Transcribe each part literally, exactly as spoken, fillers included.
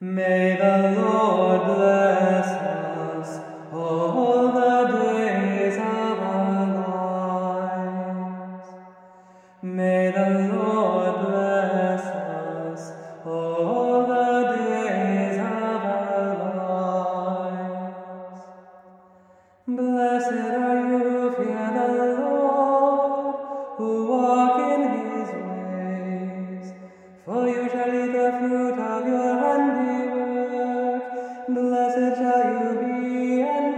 May the Lord bless us all the days of our lives. May the Lord bless us all the days of our lives. Blessed are you who fear the Lord, who walk in his ways, for you shall eat the fruit of your handiwork. Blessed shall you be and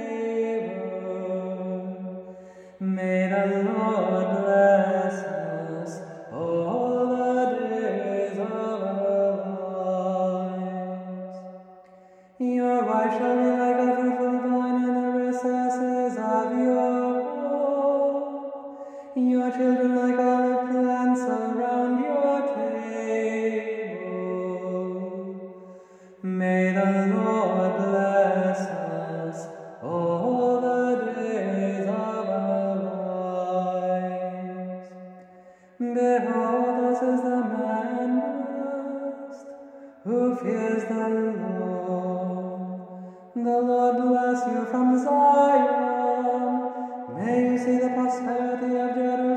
favor. May the Lord bless us all the days of our lives. Your wife shall be like a fruitful vine in the recesses of your home, your children like olive plants around your table. May the Lord bless us all the days of our lives. Behold, this is the man blessed who fears the Lord. The Lord bless you from Zion. May you see the prosperity of Jerusalem